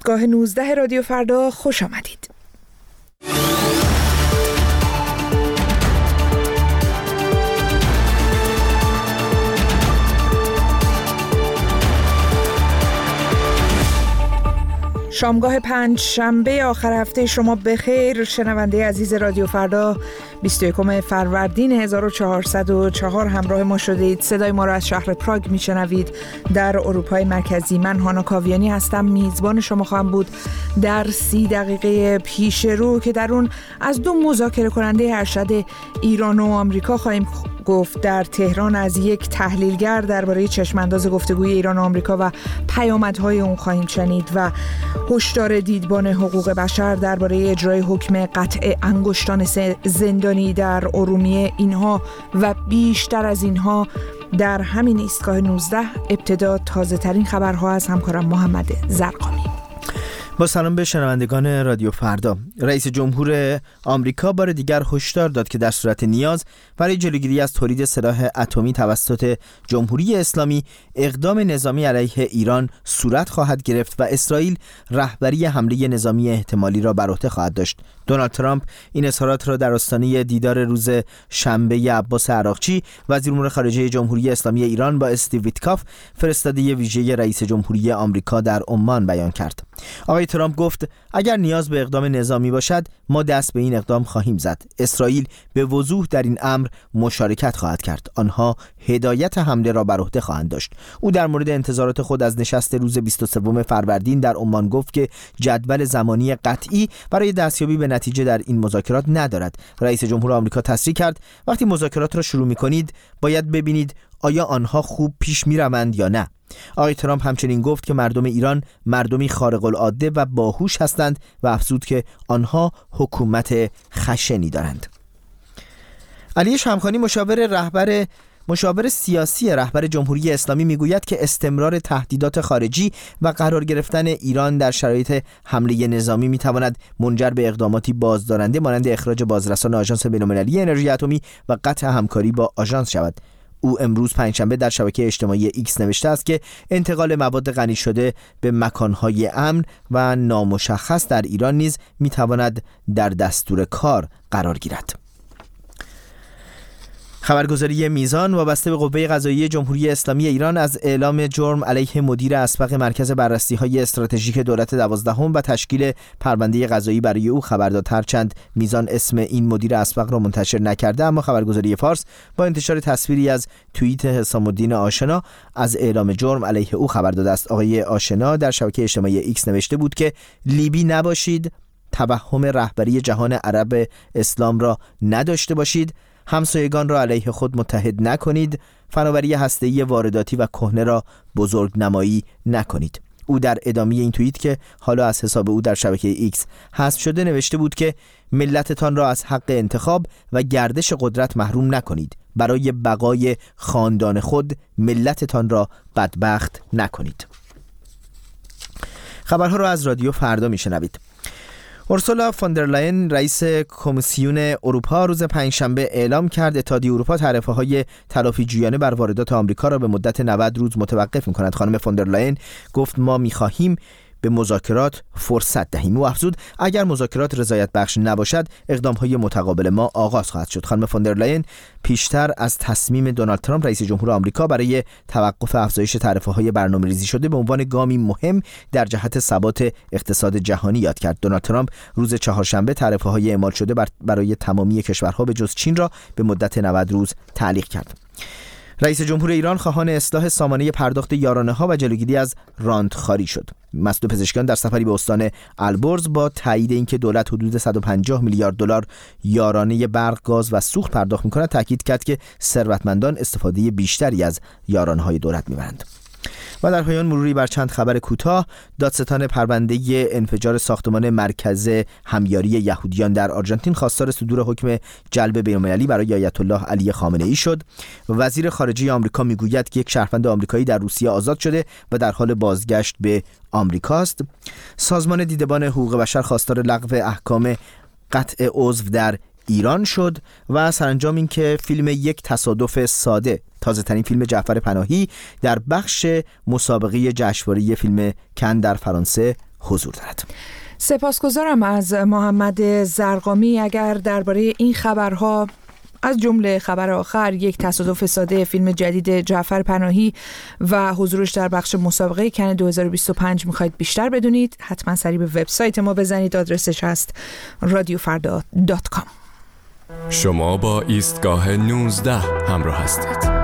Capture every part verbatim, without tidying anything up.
ایستگاه نوزده رادیو فردا خوش آمدید. شامگاه پنج شنبه آخر هفته شما بخیر. شنونده عزیز رادیو فردا، بیست و یکم فروردین هزار و چهارصد و چهار همراه ما شدید. صدای ما را از شهر پراگ میشنوید در اروپای مرکزی. من هانا کاویانی هستم، میزبان شما خواهم بود در سی دقیقه پیش رو که در اون از دو مذاکره کننده ارشد ایران و آمریکا خواهیم گفت. در تهران از یک تحلیلگر درباره چشمانداز گفتگوی ایران و آمریکا و پیامدهای اون خواهیم شنید و هشدار دیدبان حقوق بشر درباره اجرای حکم قطع انگشتان زندانی در ارومیه. اینها و بیشتر از اینها در همین ایستگاه نوزده. ابتدا تازه ترین خبرها از همکارم محمد زرقامی. با سلام به شنوندگان رادیو فردا. رئیس جمهور آمریکا بار دیگر هشدار داد که در صورت نیاز برای جلوگیری از تولید سلاح اتمی توسط جمهوری اسلامی اقدام نظامی علیه ایران صورت خواهد گرفت و اسرائیل رهبری حمله نظامی احتمالی را بر عهده خواهد داشت. دونالد ترامپ این اظهارات را در آستانه دیدار روز شنبه عباس عراقچی وزیر امور خارجه جمهوری اسلامی ایران با استیو ویتکاف فرستاده ویژه رئیس جمهوری آمریکا در عمان بیان کرد. آقای ترامپ گفت اگر نیاز به اقدام نظامی باشد ما دست به این اقدام خواهیم زد. اسرائیل به وضوح در این امر مشارکت خواهد کرد. آنها هدایت حمله را بر عهده خواهند داشت. او در مورد انتظارات خود از نشست روز بیست و سوم فروردین در عمان گفت که جدول زمانی قطعی برای دستیابی به نتیجه در این مذاکرات ندارد. رئیس جمهور آمریکا تصریح کرد وقتی مذاکرات را شروع می‌کنید باید ببینید آیا آنها خوب پیش می‌روند یا نه. آقای ترامپ همچنین گفت که مردم ایران مردمی خارق العاده و باهوش هستند و افزود که آنها حکومت خشنی دارند. علی شمخانی مشاور رهبر مشاور سیاسی رهبر جمهوری اسلامی میگوید که استمرار تهدیدات خارجی و قرار گرفتن ایران در شرایط حمله نظامی میتواند منجر به اقداماتی بازدارنده مانند اخراج بازرسان آژانس بین‌المللی انرژی اتمی و قطع همکاری با آژانس شود. او امروز پنجشنبه در شبکه اجتماعی ایکس نوشته است که انتقال مواد غنی شده به مکانهای امن و نامشخص در ایران نیز میتواند در دستور کار قرار گیرد. خبرگزاری میزان وابسته به قوه قضاییه جمهوری اسلامی ایران از اعلام جرم علیه مدیر اسبق مرکز بررسی‌های استراتژیک دولت دوازدهم و تشکیل پرونده قضایی برای او خبر داد. هرچند میزان اسم این مدیر اسبق را منتشر نکرده، اما خبرگزاری فارس با انتشار تصویری از توییت حسام الدین آشنا از اعلام جرم علیه او خبر داده است. آقای آشنا در شبکه اجتماعی ایکس نوشته بود که لیبی نباشید، توهم رهبری جهان عرب اسلام را نداشته باشید، همسایگان را علیه خود متحد نکنید، فناوری هسته‌ای وارداتی و کهنه را بزرگ نمایی نکنید. او در ادامه این توییت که حالا از حساب او در شبکه ایکس حذف شده نوشته بود که ملتتان را از حق انتخاب و گردش قدرت محروم نکنید. برای بقای خاندان خود ملتتان را بدبخت نکنید. خبرها را از رادیو فردا میشنوید. اورسولا فوندرلاین رئیس کمیسیون اروپا روز پنجشنبه اعلام کرد اتحادیه اروپا تعرفه‌های تلافی جویانه بر واردات آمریکا را به مدت نود روز متوقف می‌کند. خانم فوندرلاین گفت ما می‌خواهیم به مذاکرات فرصت دهیم. او افزود اگر مذاکرات رضایت بخش نباشد اقدام‌های متقابل ما آغاز خواهد شد. خانم فوندرلاین پیشتر از تصمیم دونالد ترامپ رئیس جمهور آمریکا برای توقف افزایش تعرفه‌های برنامه‌ریزی شده به عنوان گامی مهم در جهت ثبات اقتصاد جهانی یاد کرد. دونالد ترامپ روز چهارشنبه تعرفه‌های اعمال شده برای تمامی کشورها به جز چین را به مدت نود روز تعلیق کرد. رئیس جمهور ایران خواهان اصلاح سامانه پرداخت یارانه‌ها و جلوگیری از راندخواری شد. مسئول پزشکان در سفری به استان البرز با تایید اینکه دولت حدود صد و پنجاه میلیارد دلار یارانه برق، گاز و سوخت پرداخت می‌کند، تاکید کرد که ثروتمندان استفاده بیشتری از یارانه‌های دولت می‌برند. و در پایان مروری بر چند خبر کوتاه. دادستان پرونده انفجار ساختمان مرکز همیاری یهودیان در آرژانتین خواستار صدور حکم جلب بین‌المللی برای آیت الله علی خامنه‌ای شد. وزیر خارجه آمریکا میگوید که یک شهروند آمریکایی در روسیه آزاد شده و در حال بازگشت به آمریکاست. سازمان دیدبان حقوق بشر خواستار لغو احکام قطع عضو در ایران شد. و سرانجام این که فیلم یک تصادف ساده، تازه ترین فیلم جعفر پناهی، در بخش مسابقه جشنواره فیلم کن در فرانسه حضور دارد. سپاسگزارم از محمد زرقامی. اگر درباره این خبرها از جمله خبر آخر، یک تصادف ساده، فیلم جدید جعفر پناهی و حضورش در بخش مسابقه کن دو هزار و بیست و پنج میخواید بیشتر بدونید، حتما سری به وبسایت ما بزنید. آدرسش هست رادیو فردا دات کام. شما با ایستگاه نوزده همراه هستید.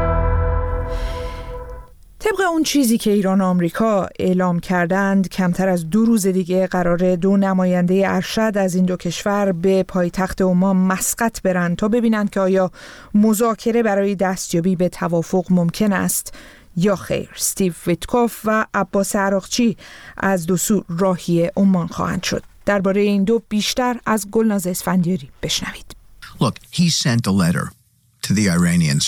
طبق اون چیزی که ایران و آمریکا اعلام کردند، کمتر از دو روز دیگه قرار دو نماینده ارشد از این دو کشور به پایتخت عمان مسقط برن تا ببینند که آیا مذاکره برای دستیابی به توافق ممکن است یا خیر. استیو ویتکوف و عباس عراقچی از دو سو راهی عمان خواهند شد. درباره این دو بیشتر از گلناز اسفندیاری بشنوید. Look, he sent a letter to the Iranians.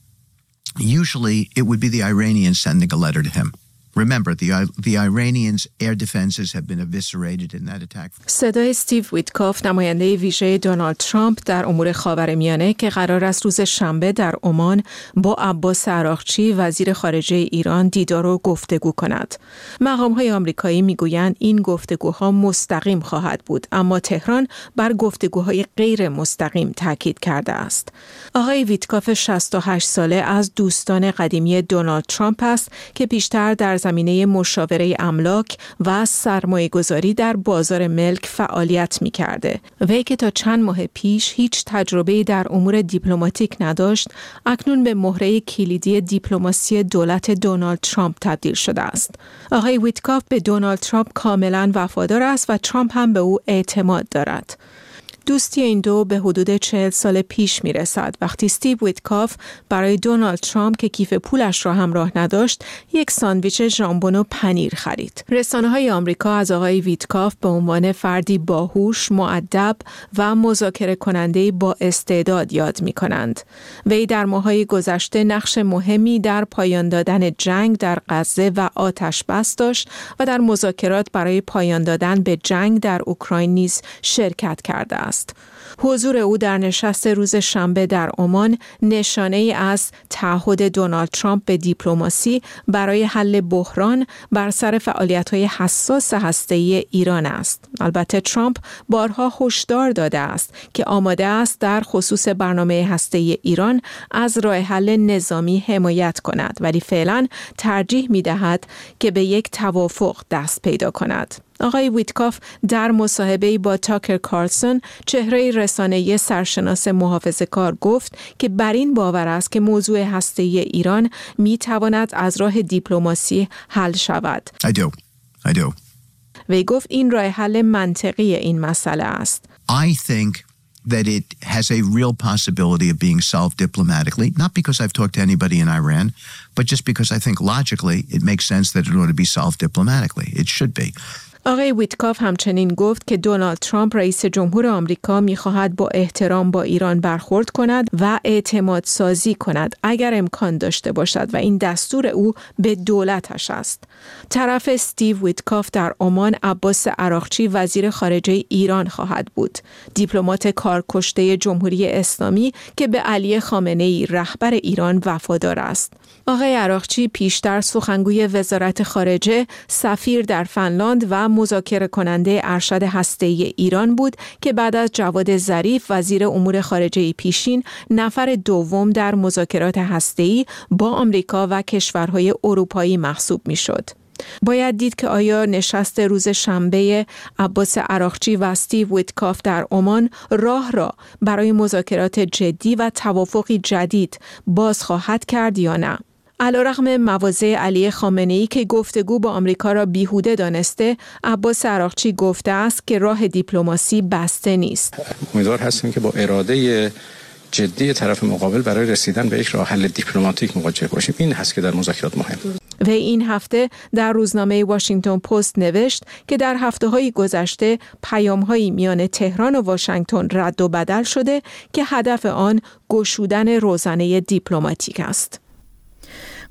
Usually, it would be the Iranians sending a letter to him. Remember, the, the Iranians' air defenses have been eviscerated in that attack. صدای استیو ویتکوف، نماینده ویژه دونالد ترامپ در امور خاورمیانه که قرار است روز شنبه در عمان با عباس عراقچی وزیر خارجه ایران دیدار و گفتگو کند. مقام‌های آمریکایی میگویند این گفتگوها مستقیم خواهد بود، اما تهران بر گفتگوهای غیر مستقیم تاکید کرده است. آقای ویتکوف شصت و هشت ساله از دوستان قدیمی دونالد ترامپ است که بیشتر در زمینه مشاوره املاک و سرمایه‌گذاری در بازار ملک فعالیت می‌کرده. وی که تا چند ماه پیش هیچ تجربه‌ای در امور دیپلماتیک نداشت، اکنون به مهره کلیدی دیپلماسی دولت دونالد ترامپ تبدیل شده است. آقای ویتکوف به دونالد ترامپ کاملاً وفادار است و ترامپ هم به او اعتماد دارد. دوستی این دو به حدود چهل سال پیش می رسد، وقتی استیو ویتکوف برای دونالد ترامپ که کیف پولش را همراه نداشت یک ساندویچ ژامبون و پنیر خرید. رسانه‌های آمریکا از آقای ویتکوف به عنوان فردی باهوش، مؤدب و مذاکره کننده با استعداد یاد می کنند. وی در ماه‌های گذشته نقش مهمی در پایان دادن جنگ در غزه و آتش بس داشت و در مذاکرات برای پایان دادن به جنگ در اوکراین نیز شرکت کرده است. حضور او در نشست روز شنبه در عمان نشانه‌ای از تعهد دونالد ترامپ به دیپلماسی برای حل بحران بر سر فعالیت‌های حساس هسته‌ای ایران است. البته ترامپ بارها هشدار داده است که آماده است در خصوص برنامه هسته‌ای ایران از راه حل نظامی حمایت کند، ولی فعلا ترجیح می‌دهد که به یک توافق دست پیدا کند. آقای ویتکوف در مصاحبه‌ای با تاکر کارلسون، چهره رسانه‌ای سرشناس محافظه‌کار، گفت که بر این باور است که موضوع هسته‌ای ایران می‌تواند از راه دیپلماسی حل شود. I do. I do. وی گفت این راه حل منطقی این مسئله است. I think that it has a real possibility of being solved diplomatically, not because I've talked to anybody in Iran, but just because I think logically it makes sense that it ought to be solved diplomatically. It should be. آقای ویتکوف همچنین گفت که دونالد ترامپ رئیس جمهور آمریکا می‌خواهد با احترام با ایران برخورد کند و اعتماد سازی کند اگر امکان داشته باشد و این دستور او به دولتش است. طرف استیو ویتکوف در عمان عباس عراقچی وزیر خارجه ایران خواهد بود، دیپلمات کارکشته جمهوری اسلامی که به علی خامنه‌ای رهبر ایران وفادار است. آقای عراقچی پیشتر سخنگوی وزارت خارجه، سفیر در فنلاند و مذاکره کننده ارشد هسته‌ای ایران بود که بعد از جواد ظریف وزیر امور خارجه پیشین نفر دوم در مذاکرات هسته‌ای با آمریکا و کشورهای اروپایی محسوب می‌شد. باید دید که آیا نشست روز شنبه عباس عراقچی و استیو ویتکوف در عمان راه را برای مذاکرات جدی و توافقی جدید باز خواهد کرد یا نه. علیرغم مواضع علی خامنه‌ای که گفتگو با آمریکا را بیهوده دانسته، عباس عراقچی گفته است که راه دیپلماسی بسته نیست. امیدوار هستیم که با اراده جدی طرف مقابل برای رسیدن به یک راه حل دیپلماتیک مواجه باشیم. این هست که در مذاکرات مهم. و این هفته در روزنامه واشنگتن پست نوشت که در هفته‌های گذشته پیام‌هایی میان تهران و واشنگتن رد و بدل شده که هدف آن گشودن روزنه دیپلماتیک است.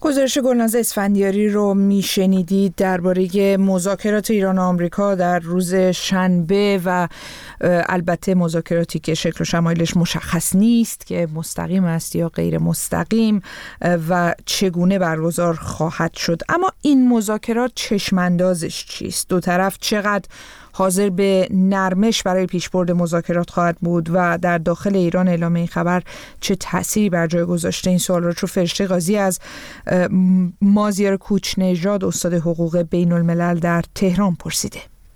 گزارش گلناز اسفندیاری رو میشنیدید درباره مذاکرات ایران و آمریکا در روز شنبه و البته مذاکراتی که شکل و شمایلش مشخص نیست که مستقیم است یا غیر مستقیم و چگونه برگزار خواهد شد. اما این مذاکرات چشماندازش چیست؟ دو طرف چقدر حاضر به نرمش برای پیشبرد مذاکرات خواهد بود و در داخل ایران اعلام این خبر چه تأثیری بر جای گذاشته؟ این سوال را چون فرشته قاضی از مازیار کوچنژاد استاد حقوق بین الملل در تهران پرسیده.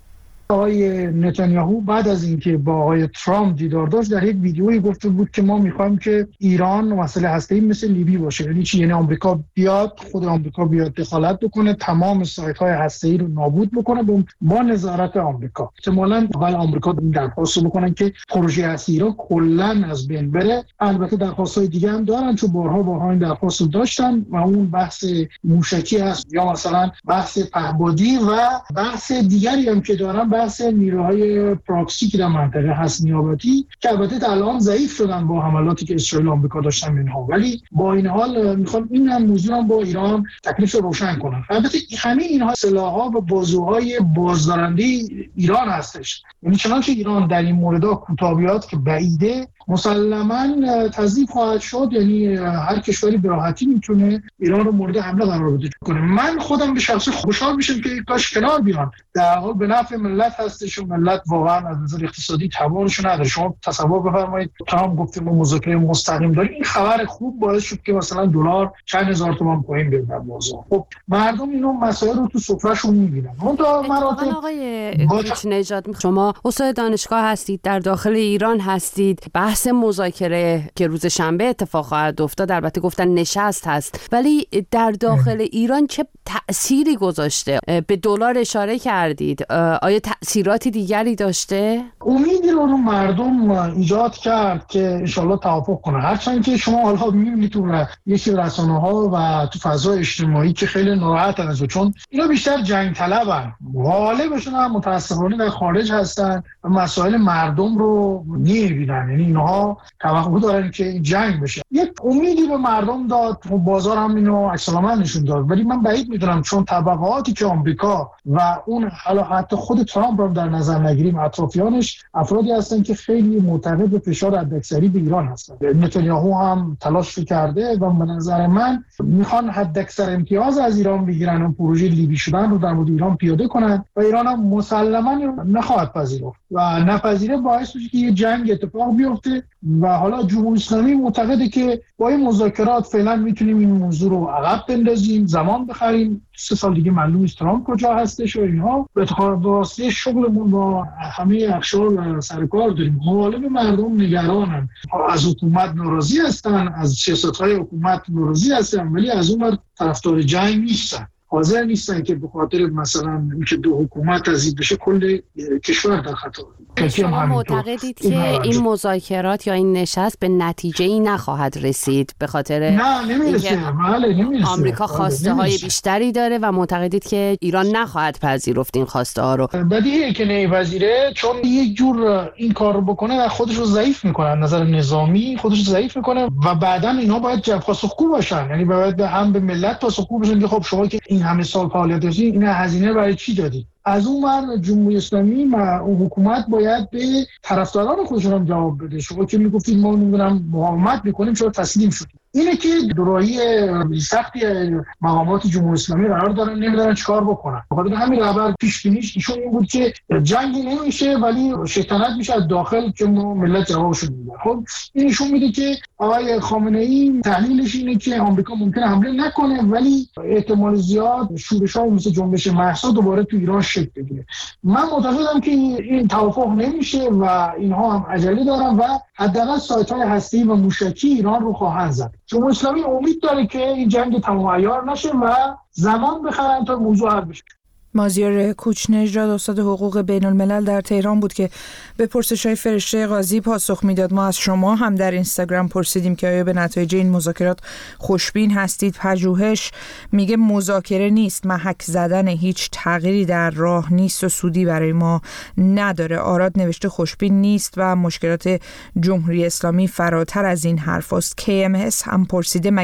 آقای نتانیاهو بعد از اینکه با آقای ترامپ دیدار داشت در یک ویدیویی گفته بود که ما میخوایم که ایران مسئله هسته‌ای مثل لیبی باشه. یعنی چی؟ یعنی آمریکا بیاد، خود آمریکا بیاد دخالت بکنه، تمام سایت‌های هسته‌ای رو نابود بکنه با نظارت آمریکا. احتمالاً اول آمریکا درخواست بکنن که پروژه هسته ایران کلاً از بین بره. البته درخواست‌های دیگه هم دارن، چون بارها بارها این درخواست رو داشتن و اون بحث موشکی هست یا مثلا بحث پهبادی و بحث دیگری هم که دارن، بحث نیروهای پراکسی که در منطقه هست نیابتی، که البته الان ضعیف شدن با حملاتی که اسرائیل و آمریکا داشتن اینها، ولی با این حال میخوان این هم موضوع هم با ایران تکلیف رو روشن کنن. البته همه اینها سلاح‌ها و بازوهای بازدارنده ایران هستش. یعنی چنانچه ایران در این موردها کوتاهیات که بعیده مسلماً تضعیف خواهد شد، یعنی هر کشوری به راحتی میتونه ایران رو مورد حمله قرار بده کنه. من خودم به شخصه خوشحال میشم که کاش کنار بیان، در حال به نفع ملت هستش و ملت واقعا از نظر اقتصادی توانش نداره. شما تصور بفرمایید ترامپ گفت ما مذاکره مستقیم داریم، این خبر خوب باعث شد که مثلا دلار چند هزار تومان پایین بره در موضوع. خب مردم اینو مسائل رو تو سفرهشون میبینن. اون تا مراتب آقای کوچنژاد، شما استاد دانشگاه هستید، در داخل ایران هستید، بحث مذاکره که روز شنبه اتفاق خواهد افتاد البته گفتن نشست هست، ولی در داخل ایران چه تأثیری گذاشته؟ به دلار اشاره کردید، آیا تأثیراتی دیگری داشته؟ امیدی رو رو مردم ایجاد کرد که انشالله توافق کنه. هرچند که شما حالا میبینید تو یکی رسانه‌ها و تو فضای اجتماعی که خیلی ناراحتن از چون اینا بیشتر جنگ طلبن، غالبشون هم متاسفانه در خارج هستن و مسائل مردم رو نمیبینن. یعنی اینها توقع دارن که جنگ بشه. یک امیدی به مردم داد، بازار هم اینو عکس‌العمل نشون داد، ولی من بعید میدونم چون طبقاتی که آمریکا و اون حالا حتی خود ترامپ رو در نظر نگیریم اطرافیانش افرادی هستن که خیلی معتقد به فشار حداکثری به ایران هستن. نتانیاهو هم تلاش کرده و به نظر من میخوان حداکثر امتیاز از ایران بگیرن و پروژه لیبی شدن رو در مورد ایران پیاده کنن و ایران هم مسلماً نخواهد پذیرفت و نپذیره باعث میشه که یه جنگ اتفاق بیفته. و حالا جمهوری اسلامی معتقده که با این مذاکرات فعلا میتونیم این موضوع رو عقب بندازیم، زمان بخریم، سه سال دیگه معلوم نیست ترامپ کجا هستش و اینها. به واسطه شغلمون با همه اقشار و سرکار داریم. غالب مردم نگرانن، از حکومت ناراضی هستن، از سیاست‌های حکومت ناراضی هستن، ولی از اون ور طرفدار جنگ نیستن. حاضر نیستن که به خاطر مثلا اینکه دو حکومت تضعیف بشه کل کشور در خطر. شما معتقدید که این مذاکرات یا این نشست به نتیجه‌ای نخواهد رسید به خاطر نه نمیرسه. بله نمیرسه. آمریکا خواسته های بیشتری داره و معتقدید که ایران نخواهد پذیرفت این خواسته ها رو؟ بدیهیه که نمیپذیره، چون یک جور این کار رو بکنه و خودش رو ضعیف میکنه، از نظر نظامی خودش رو ضعیف میکنه و بعداً اینا باید جواب پاسخگو باشن. یعنی باید هم به ملت پاسخگو باشن که خب شما که این همه سال فعالیت داشتید این هزینه برای چی دادید؟ از اون ور جمهوری اسلامی و حکومت باید به طرفداران خودشون هم جواب بده. شما که میگفتید ما نمیدونم مقاومت میکنیم چرا تسلیم شدیم؟ اینه که دوراهی سختی مقامات جمهوری اسلامی قرار دارن نمیدونن چیکار بکنن. بخاطر همین رهبر پیش بینیش ایشون این بود که جنگی نمیشه ولی شیطنت میشه از داخل که ملت جوابشون میده. خب این نشون میده که آقای خامنه‌ای تحلیلش اینه که آمریکا ممکنه حمله نکنه ولی احتمال زیاد شورش‌ها مثل جنبش مهسا دوباره تو ایران شکل بگیره. من معتقدم که این توافق نمیشه و اینها هم عجله دارن و حداقل سایت‌های هسته‌ای و موشکی ایران رو خواهند زد. جمهوری اسلامی امید داره که این جنگ تمام عیار نشه و زمان بخرن تا موضوع حل بشه. مازیار کوچنژاد استاد حقوق بین الملل در تهران بود که به پرسش‌های فرشته قاضی پاسخ میداد. ما از شما هم در اینستاگرام پرسیدیم که آیا به نتایج این مذاکرات خوشبین هستید. پژوهش میگه مذاکره نیست، محک زدن، هیچ تغییری در راه نیست و سودی برای ما نداره. آراد نوشته خوشبین نیست و مشکلات جمهوری اسلامی فراتر از این حرف است. کی ام اس هم پرسیده مگه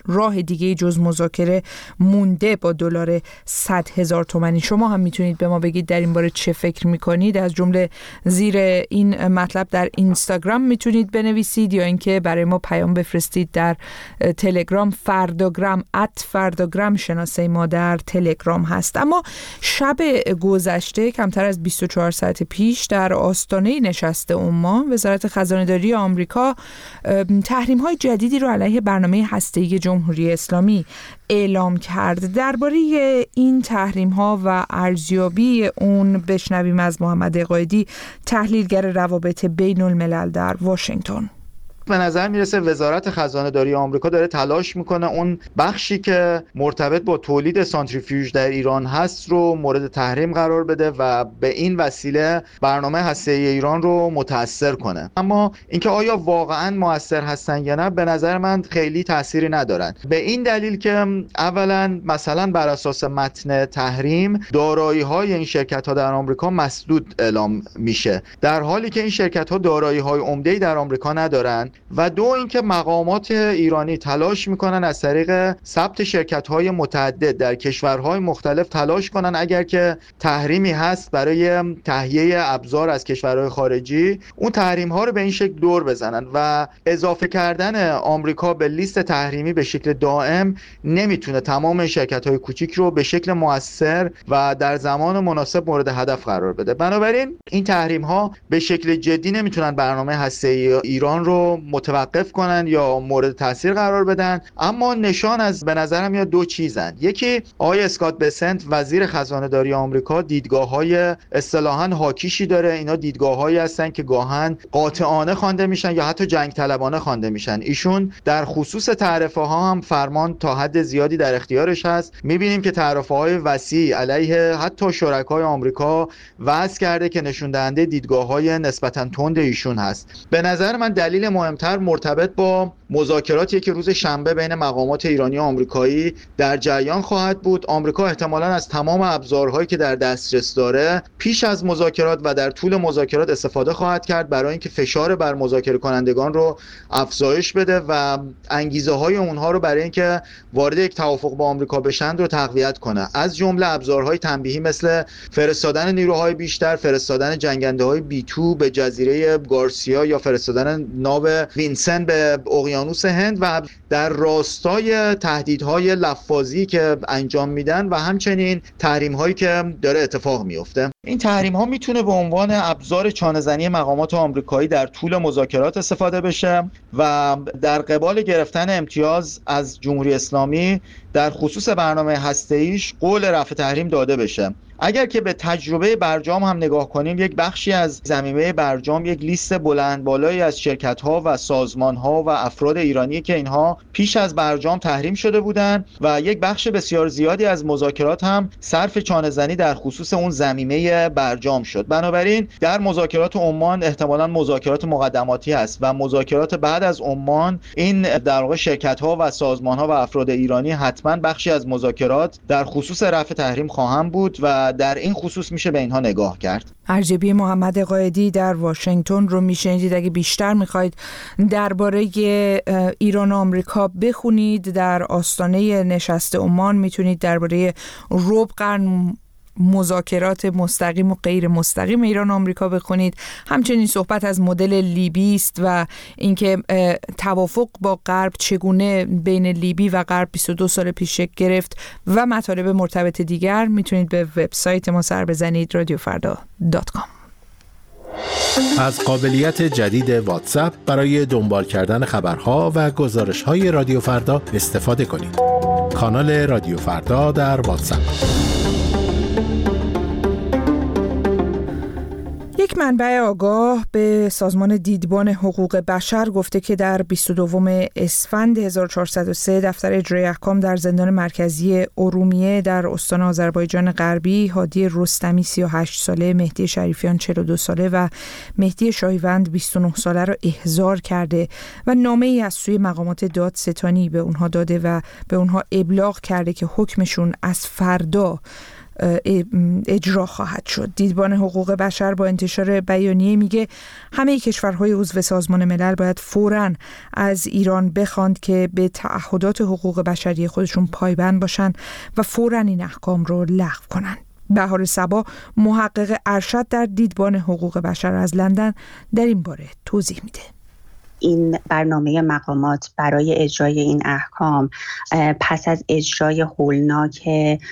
راه دیگه جز مذاکره مونده با دلار صد هزار تومانی. شما هم میتونید به ما بگید در این باره چه فکر میکنید. از جمله زیر این مطلب در اینستاگرام میتونید بنویسید یا اینکه برای ما پیام بفرستید در تلگرام. فرداگرام ات فرداگرام شناسه ما در تلگرام هست. اما شب گذشته کمتر از بیست و چهار ساعت پیش در آستانه نشست عمان وزارت خزانه‌داری آمریکا تحریم‌های جدیدی رو علیه برنامه هسته‌ای جمهوری اسلامی اعلام کرد. درباره این تحریم‌ها و ارزیابی اون بشنویم از محمد قائدی، تحلیلگر روابط بین الملل در واشنگتن. به نظر میرسه وزارت خزانه‌داری آمریکا داره تلاش میکنه اون بخشی که مرتبط با تولید سانتریفیوژ در ایران هست رو مورد تحریم قرار بده و به این وسیله برنامه هسته‌ای ایران رو متأثر کنه. اما اینکه آیا واقعا مؤثر هستن یا نه به نظر من خیلی تأثیری ندارن، به این دلیل که اولا مثلا بر اساس متن تحریم دارایی‌های این شرکت‌ها در آمریکا مسدود اعلام میشه، در حالی که این شرکت‌ها دارایی‌های عمده‌ای در آمریکا ندارن. و دو اینکه مقامات ایرانی تلاش میکنن از طریق ثبت شرکت‌های متعدد در کشورهای مختلف تلاش کنن اگر که تحریمی هست برای تهیه ابزار از کشورهای خارجی اون تحریم‌ها رو به این شکل دور بزنن و اضافه کردن آمریکا به لیست تحریمی به شکل دائم نمیتونه تمام شرکت‌های کوچیک رو به شکل مؤثر و در زمان مناسب مورد هدف قرار بده. بنابراین این تحریم‌ها به شکل جدی نمیتونن برنامه هسته‌ای ایران رو متوقف کنن یا مورد تاثیر قرار بدن. اما نشان از به نظرم میاد دو چیزن. یکی آقای اسکات بسنت وزیر خزانه‌داری آمریکا دیدگاه‌های اصطلاحاً هاکیشی داره. اینا دیدگاه‌هایی هستن که گاهن قاطعانه خوانده میشن یا حتی جنگ طلبانه خوانده میشن. ایشون در خصوص تعرفه ها هم فرمان تا حد زیادی در اختیارش هست. میبینیم که تعرفه های وسیع علیه حتی شرکای آمریکا وضع کرده که نشون دهنده دیدگاه‌های نسبتاً تند ایشون هست. به نظر من دلیل مهمتر مرتبط با مذاکراتی که روز شنبه بین مقامات ایرانی و آمریکایی در جریان خواهد بود. آمریکا احتمالاً از تمام ابزارهایی که در دسترس داره پیش از مذاکرات و در طول مذاکرات استفاده خواهد کرد برای اینکه فشار بر مذاکره کنندگان رو افزایش بده و انگیزه های اونها رو برای اینکه وارد یک توافق با آمریکا بشن رو تقویت کنه. از جمله ابزارهای تنبیهی مثل فرستادن نیروهای بیشتر، فرستادن جنگنده‌های بی تو به جزیره گارسیا یا فرستادن ناو وینسن به اقیانوس هند و در راستای تهدیدهای لفاظی که انجام میدن و همچنین تحریم‌هایی که داره اتفاق میفته. این تحریم‌ها میتونه به عنوان ابزار چانه‌زنی مقامات آمریکایی در طول مذاکرات استفاده بشه و در قبال گرفتن امتیاز از جمهوری اسلامی در خصوص برنامه هسته‌ایش قول رفع تحریم داده بشه. اگر که به تجربه برجام هم نگاه کنیم، یک بخشی از ضمیمه برجام یک لیست بلند بالایی از شرکت‌ها و سازمان‌ها و افراد ایرانی که اینها پیش از برجام تحریم شده بودند و یک بخش بسیار زیادی از مذاکرات هم صرف چانه‌زنی در خصوص اون ضمیمه برجام شد. بنابراین در مذاکرات عمان احتمالاً مذاکرات مقدماتی است و مذاکرات بعد از عمان این در واقع شرکت‌ها و سازمان‌ها و افراد ایرانی حتماً بخشی از مذاکرات در خصوص رفع تحریم خواهند بود و در این خصوص میشه به اینها نگاه کرد. ارجبی محمد قائدی در واشنگتن رو میشنیدید. اگه بیشتر میخواید درباره ایران و آمریکا بخونید در آستانه نشست عمان میتونید درباره ربع قرن مذاکرات مستقیم و غیر مستقیم ایران و آمریکا بخونید. همچنین صحبت از مدل لیبی است و اینکه توافق با غرب چگونه بین لیبی و غرب بیست و دو سال پیش شکل گرفت و مطالب مرتبط دیگر میتونید به وبسایت ما سر بزنید رادیو فردا دات کام. از قابلیت جدید واتساپ برای دنبال کردن خبرها و گزارش‌های رادیو فردا استفاده کنید. کانال رادیو فردا در واتساپ. یک منبع آگاه به سازمان دیدبان حقوق بشر گفته که در بیست و دوم اسفند هزار و چهارصد و سه دفتر اجرای احکام در زندان مرکزی ارومیه در استان آذربایجان غربی هادی رستمی سی و هشت ساله، مهدی شریفیان چهل و دو ساله و مهدی شاهیوند بیست و نه ساله را احضار کرده و نامه‌ای از سوی مقامات دادستانی به اونها داده و به اونها ابلاغ کرده که حکمشون از فردا اجرا خواهد شد. دیدبان حقوق بشر با انتشار بیانیه میگه همه کشورهای عضو سازمان ملل باید فوراً از ایران بخواند که به تعهدات حقوق بشری خودشون پایبند باشن و فوراً این احکام رو لغو کنن. بهار صبا، محقق ارشد در دیدبان حقوق بشر از لندن، در این باره توضیح میده. این برنامه مقامات برای اجرای این احکام پس از اجرای هولناک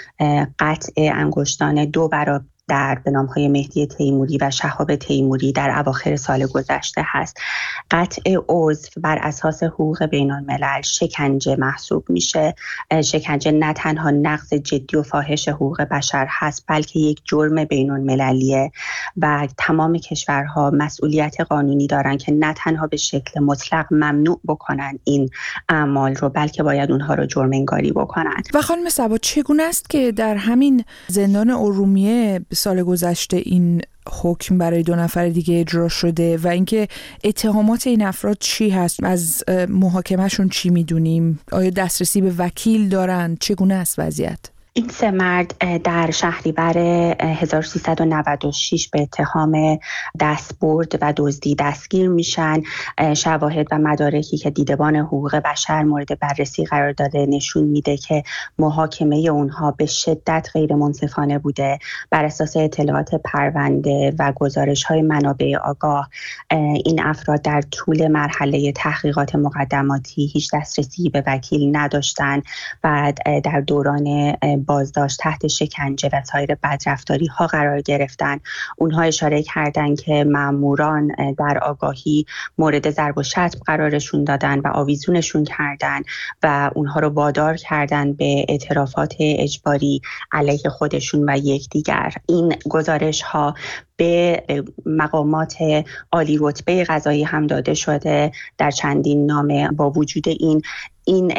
قطع انگشتان دو برابر در به نام‌های مهدی تیموری و شهاب تیموری در اواخر سال گذشته هست. قطع عضو بر اساس حقوق بین‌الملل شکنجه محسوب میشه. شکنجه نه تنها نقض جدی و فاحش حقوق بشر هست، بلکه یک جرم بین‌المللیه و تمام کشورها مسئولیت قانونی دارن که نه تنها به شکل مطلق ممنوع بکنن این اعمال رو، بلکه باید اونها رو جرم انگاری بکنن. و خانم صبا، چگونه است که در همین زندان ارومیه سال گذشته این حکم برای دو نفر دیگه اجرا شده و اینکه اتهامات این افراد چی هست؟ از محاکمهشون چی میدونیم؟ آیا دسترسی به وکیل دارن؟ چگونه است وضعیت؟ این سه مرد در شهریور هزار و سیصد و نود و شش به اتهام دستبرد و دزدی دستگیر میشن. شواهد و مدارکی که دیدبان حقوق بشر مورد بررسی قرار داده نشون میده که محاکمه اونها به شدت غیر منصفانه بوده. بر اساس اطلاعات پرونده و گزارش‌های منابع آگاه، این افراد در طول مرحله تحقیقات مقدماتی هیچ دسترسی به وکیل نداشتن و در دوران بازداشت تحت شکنجه و سایر بدرفتاری ها قرار گرفتن. اونها اشاره کردن که ماموران در آگاهی مورد ضرب و شتم قرارشون دادن و آویزونشون کردن و اونها رو وادار کردن به اعترافات اجباری علیه خودشون و یکدیگر. این گزارش ها به مقامات عالی رتبه قضایی هم داده شده در چندین نامه. با وجود این این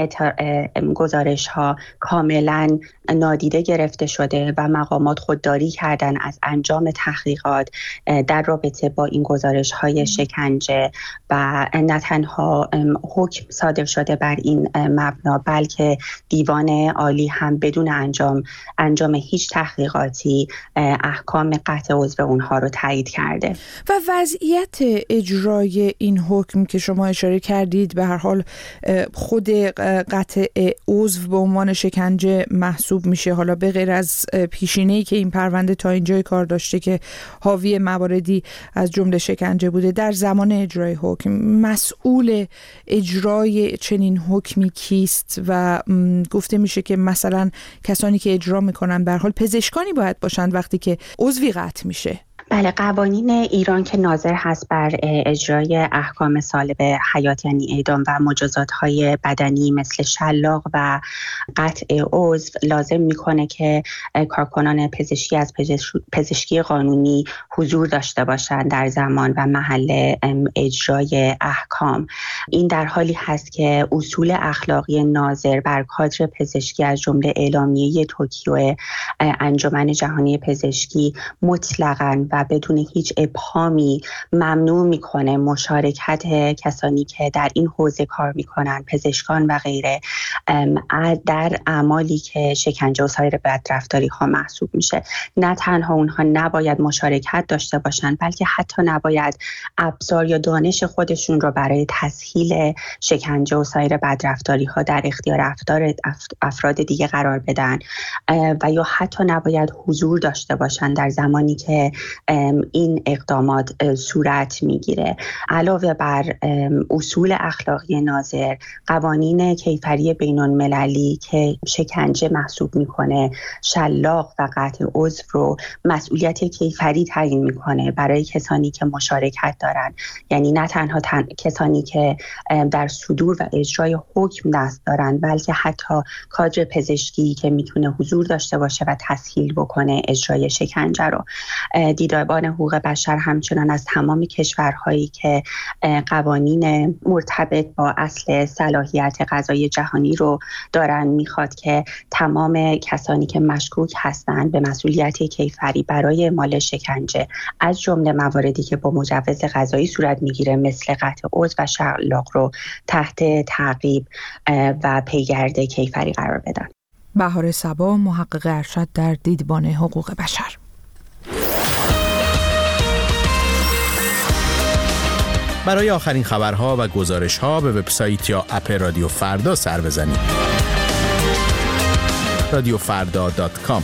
گزارش ها کاملا نادیده گرفته شده و مقامات خودداری کردن از انجام تحقیقات در رابطه با این گزارش های شکنجه و نه تنها حکم صادر شده بر این مبنا، بلکه دیوان عالی هم بدون انجام انجام هیچ تحقیقاتی احکام قطع عضو اونها رو تایید کرده. و وضعیت اجرای این حکم که شما اشاره کردید، به هر حال خود قطع عضو به عنوان شکنجه محسوب میشه، حالا به غیر از پیشینه‌ای که این پرونده تا اینجای کار داشته که حاوی مواردی از جمله شکنجه بوده، در زمان اجرای حکم مسئول اجرای چنین حکمی کیست؟ و گفته میشه که مثلا کسانی که اجرا میکنن به هر حال پزشکانی باید باشند وقتی که عضوی قطع میشه. بله، قوانین ایران که ناظر هست بر اجرای احکام سالب حیات یعنی اعدام و مجازات‌های بدنی مثل شلاق و قطع عضو لازم میکنه که کارکنان پزشکی از پزشکی قانونی حضور داشته باشند در زمان و محل اجرای احکام. این در حالی هست که اصول اخلاقی ناظر بر کادر پزشکی از جمله اعلامیه توکیو انجمن جهانی پزشکی مطلقاً و بدون هیچ ابهامی ممنوع میکنه مشارکت کسانی که در این حوزه کار میکنن، پزشکان و غیره، در اعمالی که شکنجه و سایر بدرفتاری ها محسوب میشه. نه تنها اونها نباید مشارکت داشته باشن، بلکه حتی نباید ابزار یا دانش خودشون رو برای تسهیل شکنجه و سایر بدرفتاری ها در اختیار افراد افراد دیگه قرار بدن و یا حتی نباید حضور داشته باشن در زمانی که این اقدامات صورت میگیره. علاوه بر اصول اخلاقی ناظر، قوانین کیفری بین‌المللی که شکنجه محسوب میکنه شلاق و قطع عضو رو مسئولیت کیفری تعیین میکنه برای کسانی که مشارکت دارن، یعنی نه تنها تن... کسانی که در صدور و اجرای حکم دست دارن، بلکه حتی کادر پزشکی که میتونه حضور داشته باشه و تسهیل بکنه اجرای شکنجه رو. دیدبان حقوق بشر همچنان از تمام کشورهایی که قوانین مرتبط با اصل صلاحیت قضایی جهانی رو دارن میخواد که تمام کسانی که مشکوک هستند به مسئولیت کیفری برای اعمال شکنجه از جمله مواردی که با مجوز قضایی صورت میگیره مثل قطع عضو و شلاق رو تحت تعقیب و پیگرد کیفری قرار بدن. بهار صبا، محقق ارشد در دیدبان حقوق بشر. برای آخرین خبرها و گزارش‌ها به وبسایت یا اپ رادیو فردا سر بزنید. رادیو فردا دات کام.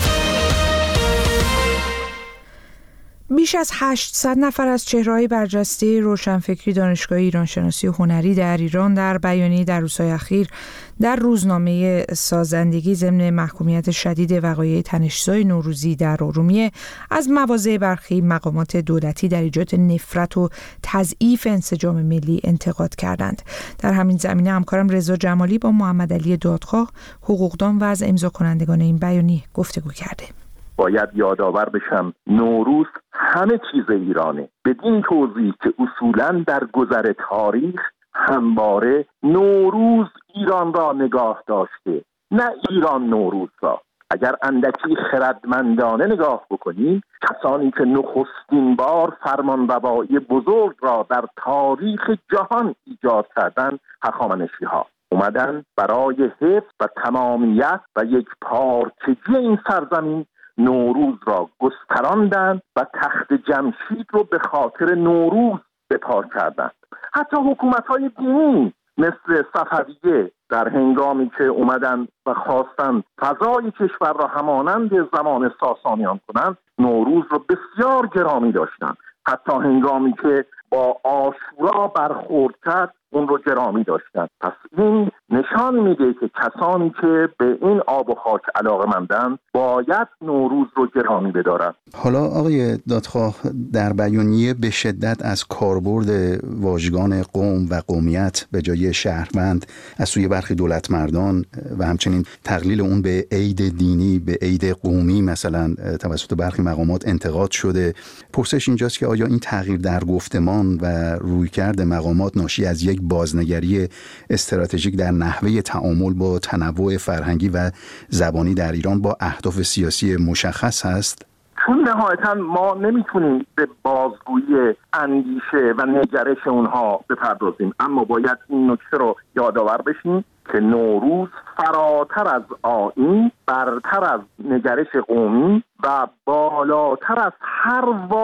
بیش از هشتصد نفر از چهره‌های برجسته روشنفکری دانشگاه ایران شناسی و هنری در ایران در بیانیه در روزهای اخیر در روزنامه سازندگی ضمن محکومیت شدید وقایع تنش‌زای نوروزی در ارومیه از مواضع برخی مقامات دولتی در ایجاد نفرت و تضعیف انسجام ملی انتقاد کردند. در همین زمینه همکارم رضا جمالی با محمد علی دادخواه، حقوقدان و از امضا کنندگان این بیانیه گفتگو کرده. باید یادآور بشم نوروز همه چیز ایرانه، بدین توضیح که اصولاً در گذر تاریخ همواره نوروز ایران را نگاه داشته، نه ایران نوروز را. اگر اندکی خردمندانه نگاه بکنیم، کسانی که نخستین بار فرمانروایی بزرگ را در تاریخ جهان ایجاد کردند هخامنشی‌ها اومدن برای حفظ و تمامیت و یک پارچگی این سرزمین نوروز را گستراندند و تخت جمشید رو به خاطر نوروز بپا کردند. حتی حکومت‌های دینی مثل صفویه در هنگامی که اومدن و خواستن فضای کشور را همانند زمان ساسانیان کنند، نوروز را بسیار گرامی داشتند. حتی هنگامی که با عاشورا برخورد کرد، اون رو گرامی داشتن. پس این نشان میده که کسانی که به این آب و خاک علاقه‌مندن باید نوروز رو گرامی بدارن. حالا آقای دادخواه، در بیانیه به شدت از کاربرد واژگان قوم و قومیت به جای شهروند از سوی برخی دولتمردان و همچنین تقلیل اون به عید دینی، به عید قومی مثلا توسط برخی مقامات انتقاد شده. پرسش اینجاست که آیا این تغییر در گفتمان و رویکرد مقامات ناشی از یک بازنگری استراتژیک در نحوه تعامل با تنوع فرهنگی و زبانی در ایران با اهداف سیاسی مشخص هست؟ چون نهایتاً ما نمیتونیم به بازگویی اندیشه و نگرش اونها بپردازیم، اما باید این نکته رو یادآور بشیم که نوروز فراتر از آیین، برتر از نگرش قومی و بالاتر از هر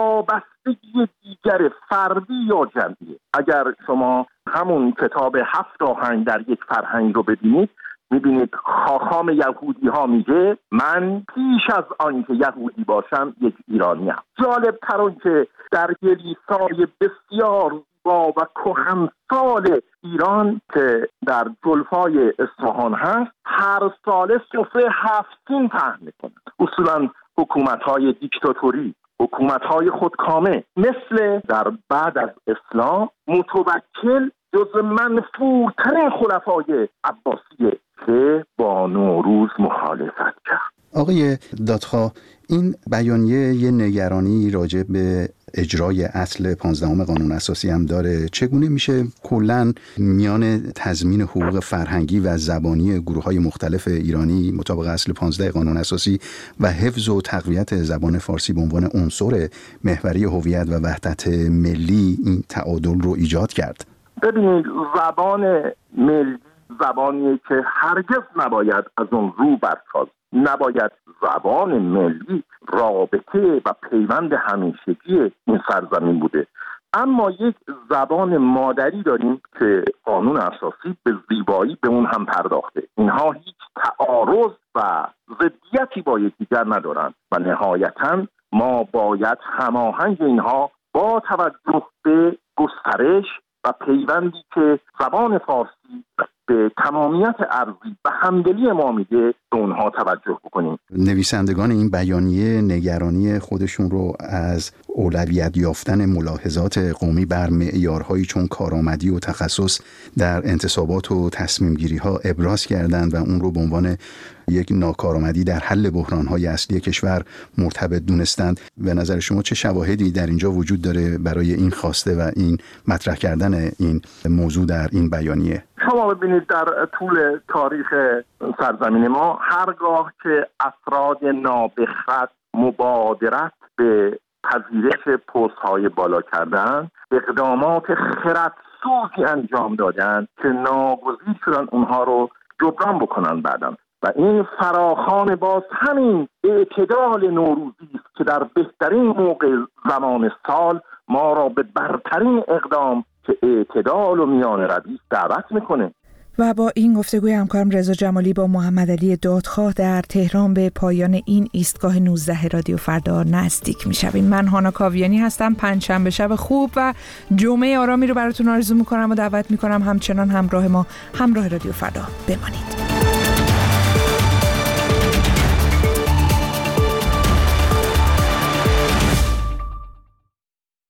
وابستگی دیگر فردی یا جمعی. اگر شما همون کتاب هفت آهنگ در یک فرهنگ رو ببینید، میبینید خاخام یهودی ها میگه من پیش از آن که یهودی باشم یک ایرانی ام. جالب تر اون که در کلیسای بسیار زیبا و کهنسال ایران که در جلفای اصفهان هست، هر ساله سفره هفت سین پهن میکنند. اصولا حکومت های دیکتاتوری، حکومت های خودکامه مثل در بعد از اسلام متوکل جز منفورترین خلفای عباسیه که با نوروز مخالفت کرد. آقای دادخواه، این بیانیه یه نگرانی راجع به اجرای اصل پانزدهم قانون اساسی هم داره. چگونه میشه کلاً میان تضمین حقوق فرهنگی و زبانی گروه‌های مختلف ایرانی مطابق اصل پانزده قانون اساسی و حفظ و تقویت زبان فارسی به عنوان عنصر محوری هویت و وحدت ملی این تعادل رو ایجاد کرد؟ ببینید، زبان ملی زبانیه که هرگز نباید از اون رو برتاز. نباید زبان ملی رابطه و پیوند همیشگی این سرزمین بوده. اما یک زبان مادری داریم که قانون اساسی به زیبایی به اون هم پرداخته. اینها هیچ تعارض و ضدیتی با یکدیگر ندارند و نهایتاً ما باید هماهنگ اینها با توجه به گسترش و پیوندی که زبان فارسی به تمامیت ارضی و همدلی ما میده به اونها توجه بکنیم. نویسندگان این بیانیه نگرانی خودشون رو از اولویت یافتن ملاحظات قومی بر معیارهایی چون کارآمدی و تخصص در انتصابات و تصمیم گیری ها ابراز کردند و اون رو به عنوان یک ناکارآمدی در حل بحران‌های اصلی کشور مرتبط دونستند. به نظر شما چه شواهدی در اینجا وجود داره برای این خواسته و این مطرح کردن این موضوع در این بیانیه؟ شما ببینید، در طول تاریخ سرزمین ما هرگاه که افراد نابخرد مبادرت به پذیرش پست‌های بالا کردن، اقدامات خردسوزی انجام دادن که ناگزیر شدن اونها رو جبران بکنن. بعدم و این فراخوان باز همین اعتدال نوروزی است که در بهترین موقع زمان سال ما را به برترین اقدام که اعتدال و میان روی دعوت میکنه. و با این گفتگوی همکارم رضا جمالی با محمد علی دادخواه در تهران به پایان این ایستگاه نوزده رادیو فردا نزدیک میشویم. من هانا کاویانی هستم. پنجشنبه شب خوب و جمعه آرامی رو براتون آرزو میکنم و دعوت میکنم همچنان همراه ما، همراه رادیو فردا بمانید.